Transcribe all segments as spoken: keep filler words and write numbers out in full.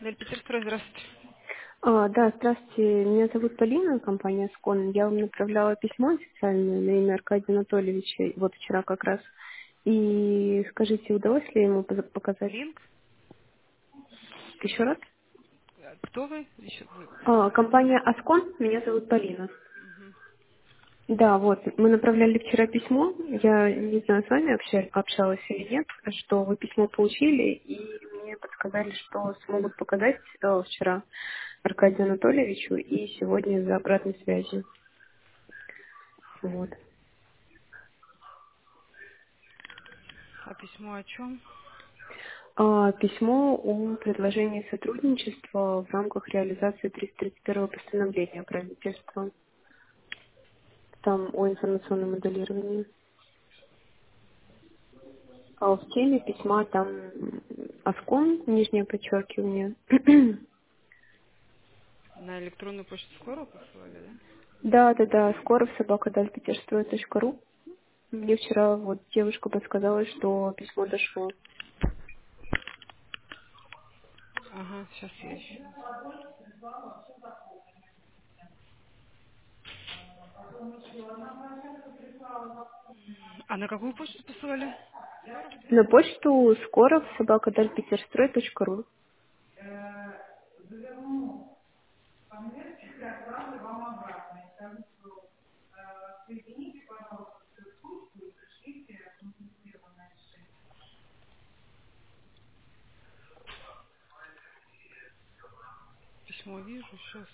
Дель Петерстрой, здравствуйте. А, да, здравствуйте. Меня зовут Полина, компания «Скон». Я вам направляла письмо официальное на имя Аркадия Анатольевича, вот вчера как раз. И скажите, удалось ли ему поза- показать? Линк? Еще раз? Э, Кто вы? Еще вы. А, компания «Аскон», меня зовут Полина. Мгм. Да, вот, мы направляли вчера письмо, я не знаю, с вами обща- общалась или нет, что вы письмо получили, и мне подсказали, что смогут показать э, вчера Аркадию Анатольевичу и сегодня за обратной связью. Вот. А письмо о чем? А, Письмо о предложении сотрудничества в рамках реализации триста тридцать первого постановления правительства. Там о информационном моделировании. А в теме письма там м, Аскон, нижнее подчеркивание. На электронную почту скоро посылали, да? Да, да, да, скоро в собака точка ру. Мне вчера вот девушка подсказала, что письмо дошло. Ага, сейчас я ищу. А на какую почту посылали? На почту скоро в собака точка ру. Письмо вижу, сейчас.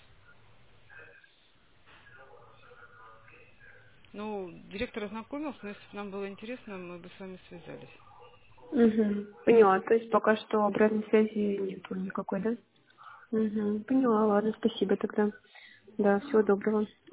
Ну, директор ознакомился, но если бы нам было интересно, мы бы с вами связались. Угу. Поняла. То есть пока что обратной связи нету никакой, да? Угу. Поняла, ладно, спасибо тогда. Да, всего доброго.